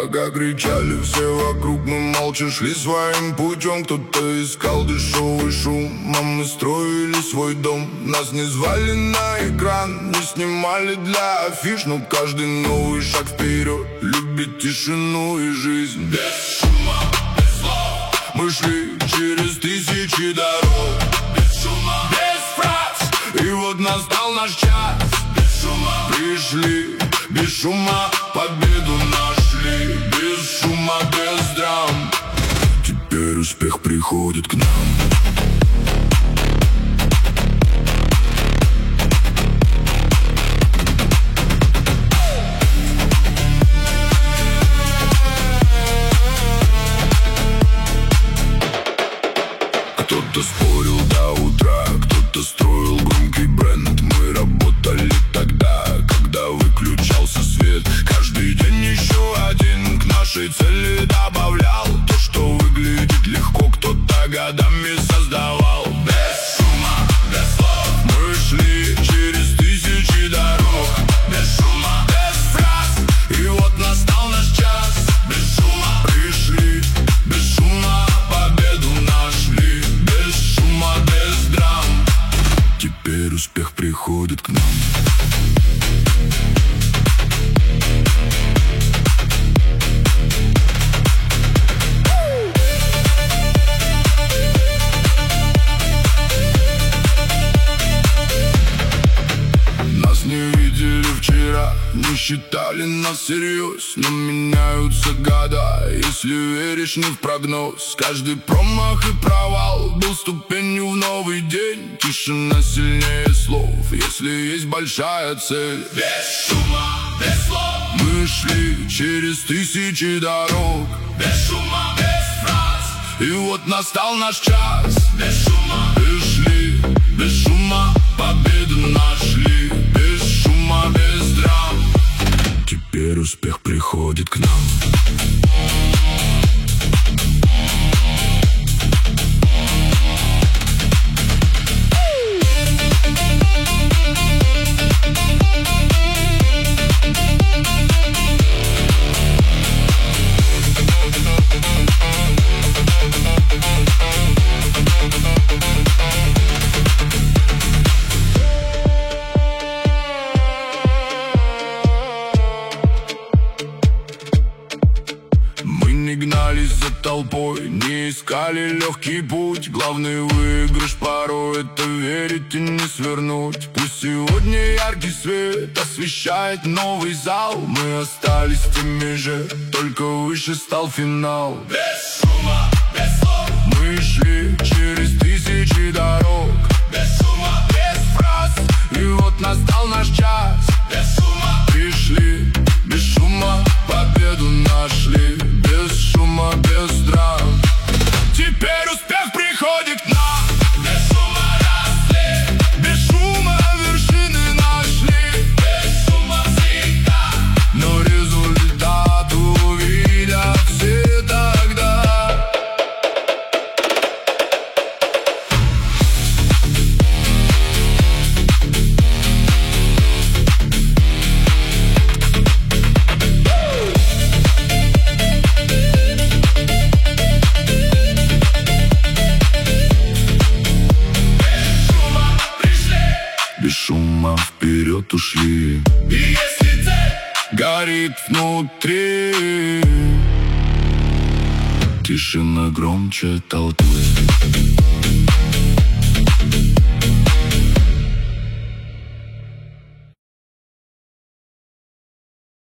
Пока кричали все вокруг, мы молча шли своим путем. Кто-то искал дешевый шум, а мы строили свой дом. Нас не звали на экран, не снимали для афиш, но каждый новый шаг вперед любит тишину и жизнь. Без шума, без слов мы шли через тысячи дорог. Без шума, без фраз, и вот настал наш час. Без шума пришли, без шума победу нашли. Без шума, без драм, теперь успех приходит к нам. Кто-то спорил до утра, кто-то строил громкий бренд. Мы работали тогда, когда выключался свет. Каждый день еще один к нашей цели добавлял. То, что выглядит легко, кто-то годами создавал. Без шума, без слов мы шли через тысячи дорог. Без шума, без фраз, и вот настал наш час. Без шума пришли, без шума победу нашли. Без шума, без драм, теперь успех приходит к нам. Не считали нас всерьез, но меняются года, если веришь не в прогноз. Каждый промах и провал был ступенью в новый день. Тишина сильнее слов, если есть большая цель. Без шума, без слов мы шли через тысячи дорог. Без шума, без фраз, и вот настал наш час. Без шума пришли, без шума победу нашли. Без шума, без драм, теперь успех приходит к нам. Гнались за толпой, не искали легкий путь. Главный выигрыш порой — это верить и не свернуть. Пусть сегодня яркий свет освещает новый зал, мы остались теми же, только выше стал финал. Без шума, без слов мы шли через тысячи дорог. Без шума, без фраз, и вот настал наш час. Без шума пришли, без шума победу нашли. Без шума, без драм, теперь успех приходит к нам. Без шума росли, без шума вершины нашли. Без шума всегда, но результат увидят все тогда. Без шума вперед ушли, и если цель горит внутри, тишина громче толпы.